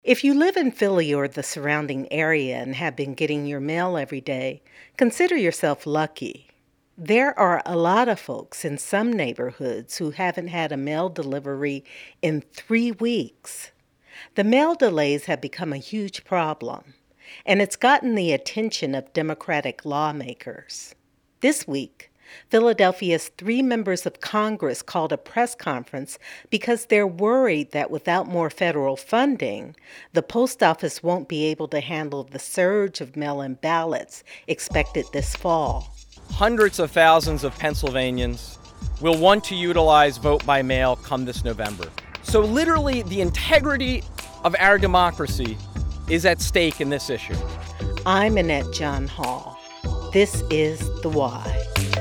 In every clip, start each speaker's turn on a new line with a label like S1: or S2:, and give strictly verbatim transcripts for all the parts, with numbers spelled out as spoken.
S1: If you live in Philly or the surrounding area and have been getting your mail every day, consider yourself lucky. There are a lot of folks in some neighborhoods who haven't had a mail delivery in three weeks. The mail delays have become a huge problem, and it's gotten the attention of Democratic lawmakers. This week, Philadelphia's three members of Congress called a press conference because they're worried that without more federal funding, the post office won't be able to handle the surge of mail-in ballots expected this fall.
S2: Hundreds of thousands of Pennsylvanians will want to utilize vote by mail come this November. So literally the integrity of our democracy is at stake in this issue.
S1: I'm Annette John Hall. This is The Why.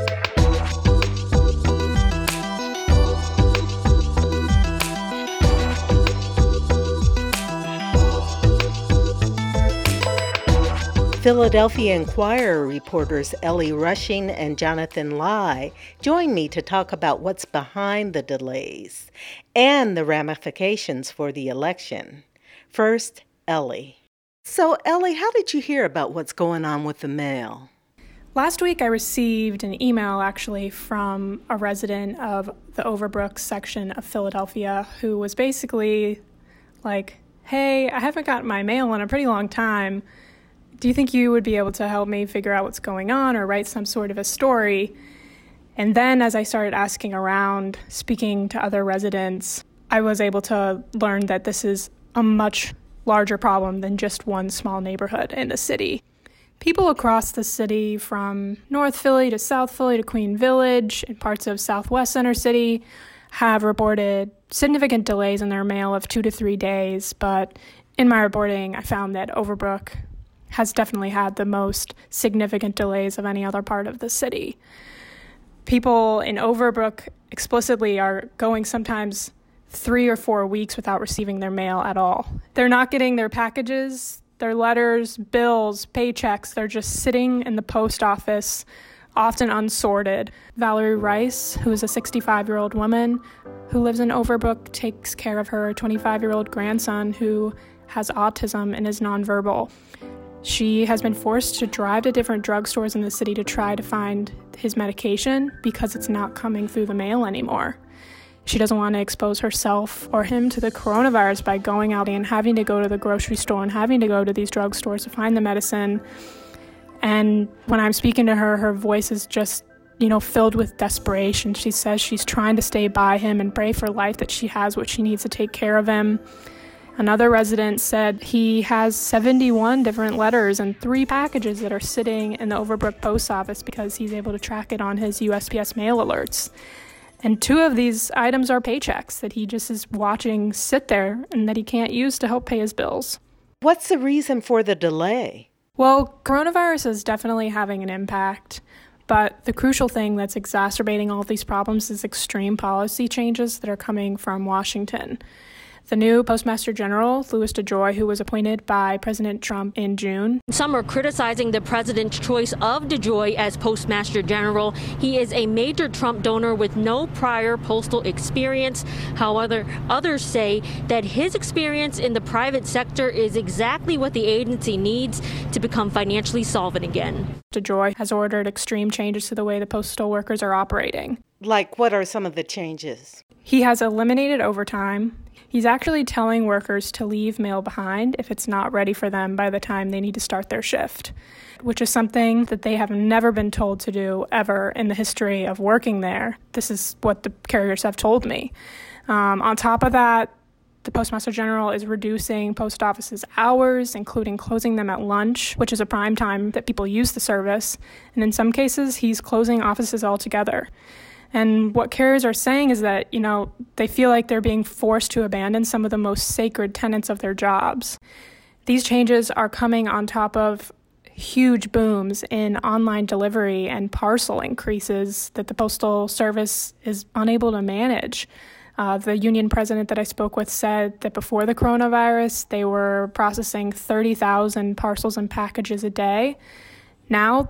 S1: Philadelphia Inquirer reporters Ellie Rushing and Jonathan Lai join me to talk about what's behind the delays and the ramifications for the election. First, Ellie. So, Ellie, how did you hear about what's going on with the mail?
S3: Last week, I received an email, actually, from a resident of the Overbrook section of Philadelphia who was basically like, hey, I haven't gotten my mail in a pretty long time. Do you think you would be able to help me figure out what's going on or write some sort of a story? And then as I started asking around, speaking to other residents, I was able to learn that this is a much larger problem than just one small neighborhood in the city. People across the city, from North Philly to South Philly to Queen Village and parts of Southwest Center City, have reported significant delays in their mail of two to three days. But in my reporting, I found that Overbrook has definitely had the most significant delays of any other part of the city. People in Overbrook explicitly are going sometimes three or four weeks without receiving their mail at all. They're not getting their packages, their letters, bills, paychecks. They're just sitting in the post office, often unsorted. Valerie Rice, who is a sixty-five-year-old woman who lives in Overbrook, takes care of her twenty-five-year-old grandson who has autism and is nonverbal. She has been forced to drive to different drugstores in the city to try to find his medication because it's not coming through the mail anymore. She doesn't want to expose herself or him to the coronavirus by going out and having to go to the grocery store and having to go to these drugstores to find the medicine. And when I'm speaking to her, her voice is just, you know, filled with desperation. She says she's trying to stay by him and pray for life that she has what she needs to take care of him. Another resident said he has seventy-one different letters and three packages that are sitting in the Overbrook post office because he's able to track it on his U S P S mail alerts. And two of these items are paychecks that he just is watching sit there and that he can't use to help pay his bills.
S1: What's the reason for the delay?
S3: Well, coronavirus is definitely having an impact, but the crucial thing that's exacerbating all of these problems is extreme policy changes that are coming from Washington. The new Postmaster General, Louis DeJoy, who was appointed by President Trump in June.
S4: Some are criticizing the president's choice of DeJoy as Postmaster General. He is a major Trump donor with no prior postal experience. However, others say that his experience in the private sector is exactly what the agency needs to become financially solvent again.
S3: DeJoy has ordered extreme changes to the way the postal workers are operating.
S1: Like, what are some of the changes?
S3: He has eliminated overtime. He's actually telling workers to leave mail behind if it's not ready for them by the time they need to start their shift, which is something that they have never been told to do ever in the history of working there. This is what the carriers have told me. Um, on top of that, the Postmaster General is reducing post offices' hours, including closing them at lunch, which is a prime time that people use the service. And in some cases, he's closing offices altogether. And what carriers are saying is that, you know, they feel like they're being forced to abandon some of the most sacred tenets of their jobs. These changes are coming on top of huge booms in online delivery and parcel increases that the Postal Service is unable to manage. Uh, the union president that I spoke with said that before the coronavirus, they were processing thirty thousand parcels and packages a day. Now,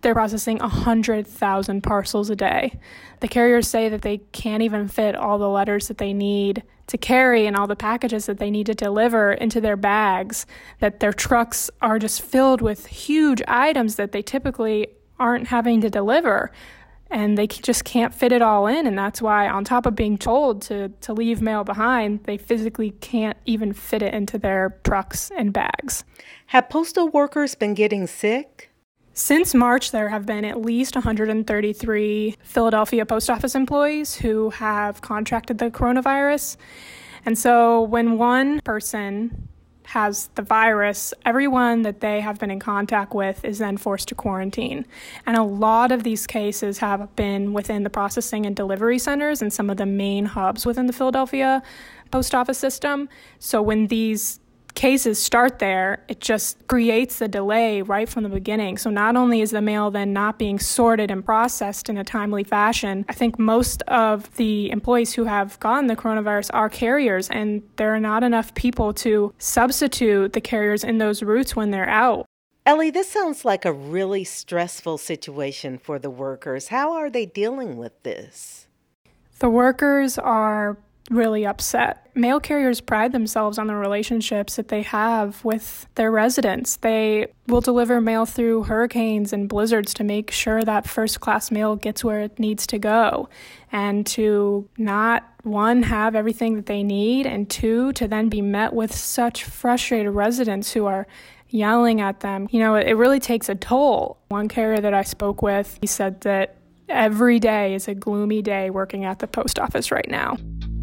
S3: they're processing one hundred thousand parcels a day. The carriers say that they can't even fit all the letters that they need to carry and all the packages that they need to deliver into their bags, that their trucks are just filled with huge items that they typically aren't having to deliver. And they just can't fit it all in. And that's why, on top of being told to, to leave mail behind, they physically can't even fit it into their trucks and bags.
S1: Have postal workers been getting sick?
S3: Since March, there have been at least one hundred thirty-three Philadelphia post office employees who have contracted the coronavirus. And so when one person has the virus, everyone that they have been in contact with is then forced to quarantine. And a lot of these cases have been within the processing and delivery centers and some of the main hubs within the Philadelphia post office system. So when these cases start there, it just creates a delay right from the beginning. So not only is the mail then not being sorted and processed in a timely fashion, I think most of the employees who have gotten the coronavirus are carriers, and there are not enough people to substitute the carriers in those routes when they're out.
S1: Ellie, this sounds like a really stressful situation for the workers. How are they dealing with this?
S3: The workers are really upset. Mail carriers pride themselves on the relationships that they have with their residents. They will deliver mail through hurricanes and blizzards to make sure that first-class mail gets where it needs to go, and to not, one, have everything that they need, and two, to then be met with such frustrated residents who are yelling at them. You know, it really takes a toll. One carrier that I spoke with, he said that every day is a gloomy day working at the post office right now.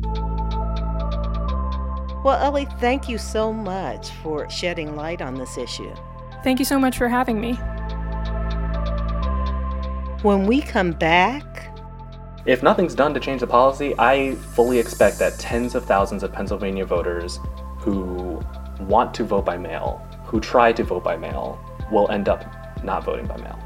S1: Well, Ellie, thank you so much for shedding light on this issue.
S3: Thank you so much for having me.
S1: When we come back...
S5: If nothing's done to change the policy, I fully expect that tens of thousands of Pennsylvania voters who want to vote by mail, who try to vote by mail, will end up not voting by mail.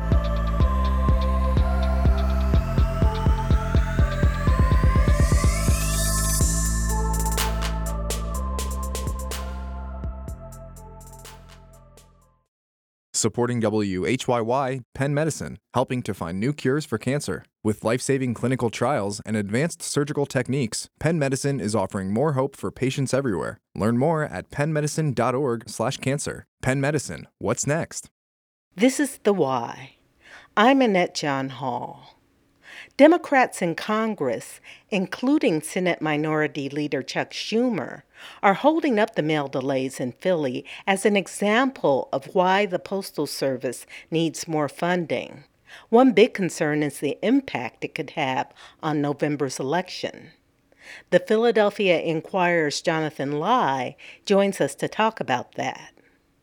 S6: Supporting W H Y Y, Penn Medicine, helping to find new cures for cancer. With life-saving clinical trials and advanced surgical techniques, Penn Medicine is offering more hope for patients everywhere. Learn more at penn medicine dot org slash cancer. Penn Medicine, what's next?
S1: This is The Why. I'm Annette John Hall. Democrats in Congress, including Senate Minority Leader Chuck Schumer, are holding up the mail delays in Philly as an example of why the Postal Service needs more funding. One big concern is the impact it could have on November's election. The Philadelphia Inquirer's Jonathan Lai joins us to talk about that.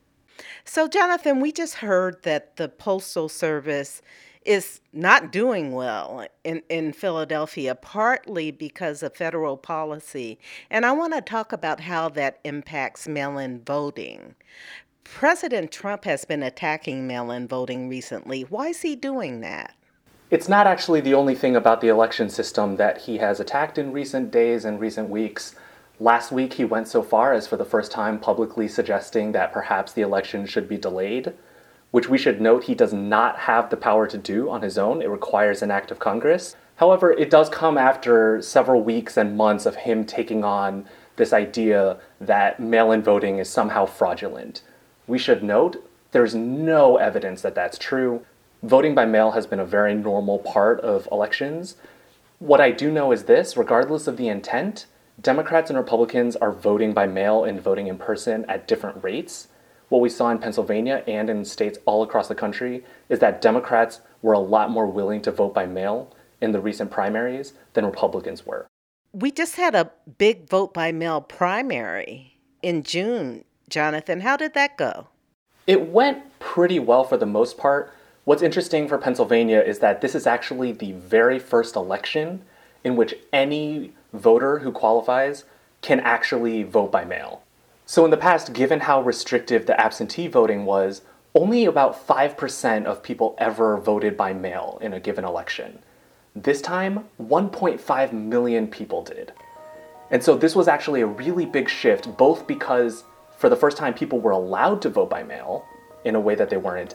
S1: So, Jonathan, we just heard that the Postal Service is not doing well in, in Philadelphia, partly because of federal policy. And I want to talk about how that impacts mail-in voting. President Trump has been attacking mail-in voting recently. Why is he doing that?
S5: It's not actually the only thing about the election system that he has attacked in recent days and recent weeks. Last week, he went so far as for the first time publicly suggesting that perhaps the election should be delayed, which we should note he does not have the power to do on his own. It requires an act of Congress. However, it does come after several weeks and months of him taking on this idea that mail-in voting is somehow fraudulent. We should note there's no evidence that that's true. Voting by mail has been a very normal part of elections. What I do know is this: regardless of the intent, Democrats and Republicans are voting by mail and voting in person at different rates. What we saw in Pennsylvania and in states all across the country is that Democrats were a lot more willing to vote by mail in the recent primaries than Republicans were.
S1: We just had a big vote by mail primary in June, Jonathan. How did that go?
S5: It went pretty well for the most part. What's interesting for Pennsylvania is that this is actually the very first election in which any voter who qualifies can actually vote by mail. So in the past, given how restrictive the absentee voting was, only about five percent of people ever voted by mail in a given election. This time, one point five million people did. And so this was actually a really big shift, both because for the first time people were allowed to vote by mail in a way that they weren't,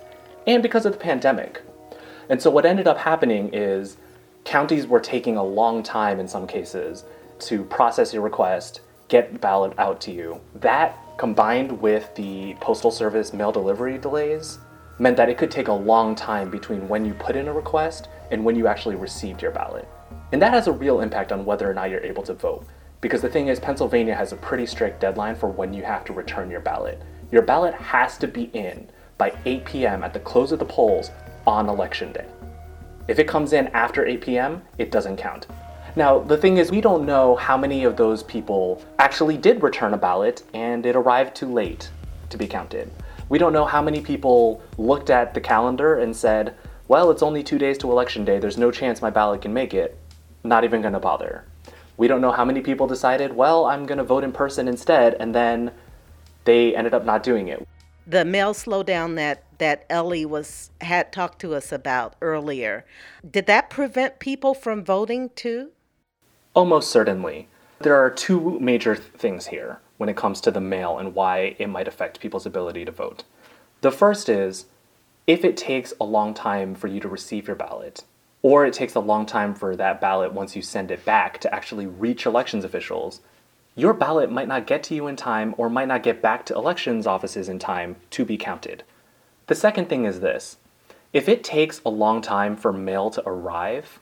S5: and because of the pandemic. And so what ended up happening is counties were taking a long time in some cases to process your request, get the ballot out to you. That, combined with the Postal Service mail delivery delays, meant that it could take a long time between when you put in a request and when you actually received your ballot. And that has a real impact on whether or not you're able to vote. Because the thing is, Pennsylvania has a pretty strict deadline for when you have to return your ballot. Your ballot has to be in by eight p.m. at the close of the polls on election day. If it comes in after eight p.m., it doesn't count. Now, the thing is, we don't know how many of those people actually did return a ballot and it arrived too late to be counted. We don't know how many people looked at the calendar and said, well, it's only two days to election day, there's no chance my ballot can make it. Not even gonna bother. We don't know how many people decided, well, I'm gonna vote in person instead, and then they ended up not doing it.
S1: The mail slowdown that, that Ellie was had talked to us about earlier, did that prevent people from voting too?
S5: Almost certainly. There are two major th- things here when it comes to the mail and why it might affect people's ability to vote. The first is, if it takes a long time for you to receive your ballot, or it takes a long time for that ballot once you send it back to actually reach elections officials, your ballot might not get to you in time or might not get back to elections offices in time to be counted. The second thing is this. If it takes a long time for mail to arrive,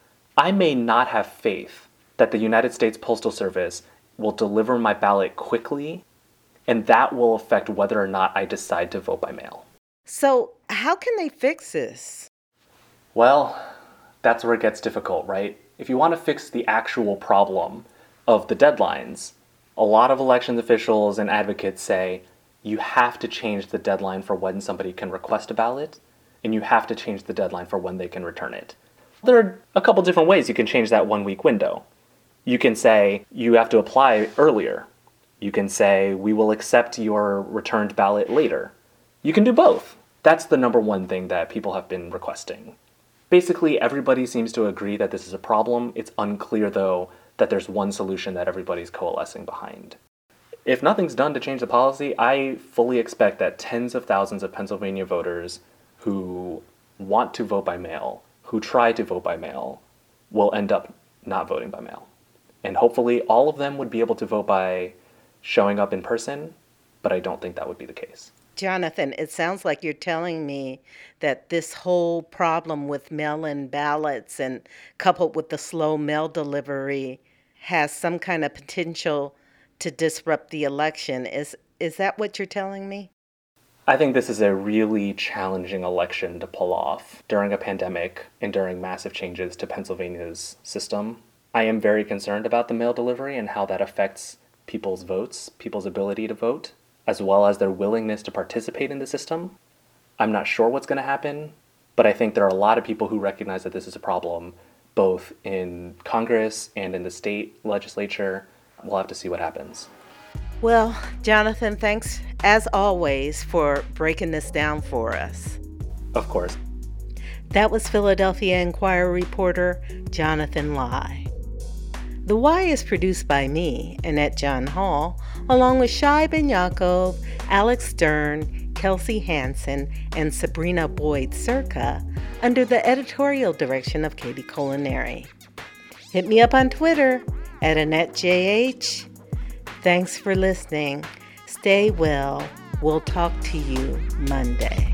S5: I may not have faith that the United States Postal Service will deliver my ballot quickly, and that will affect whether or not I decide to vote by mail.
S1: So how can they fix this?
S5: Well, that's where it gets difficult, right? If you want to fix the actual problem of the deadlines, a lot of elections officials and advocates say you have to change the deadline for when somebody can request a ballot, and you have to change the deadline for when they can return it. There are a couple different ways you can change that one-week window. You can say you have to apply earlier. You can say we will accept your returned ballot later. You can do both. That's the number one thing that people have been requesting. Basically, everybody seems to agree that this is a problem. It's unclear, though, that there's one solution that everybody's coalescing behind. If nothing's done to change the policy, I fully expect that tens of thousands of Pennsylvania voters who want to vote by mail, who try to vote by mail, will end up not voting by mail. And hopefully all of them would be able to vote by showing up in person, but I don't think that would be the case.
S1: Jonathan, it sounds like you're telling me that this whole problem with mail-in ballots and coupled with the slow mail delivery has some kind of potential to disrupt the election. Is is that what you're telling me?
S5: I think this is a really challenging election to pull off during a pandemic and during massive changes to Pennsylvania's system. I am very concerned about the mail delivery and how that affects people's votes, people's ability to vote, as well as their willingness to participate in the system. I'm not sure what's going to happen, but I think there are a lot of people who recognize that this is a problem, both in Congress and in the state legislature. We'll have to see what happens.
S1: Well, Jonathan, thanks as always for breaking this down for us.
S5: Of course.
S1: That was Philadelphia Inquirer reporter Jonathan Lai. The Why is produced by me, Annette John Hall, along with Shai Ben Yaakov, Alex Stern, Kelsey Hansen, and Sabrina Boyd Circa, under the editorial direction of Katie Culinary. Hit me up on Twitter at AnnetteJH. Thanks for listening. Stay well. We'll talk to you Monday.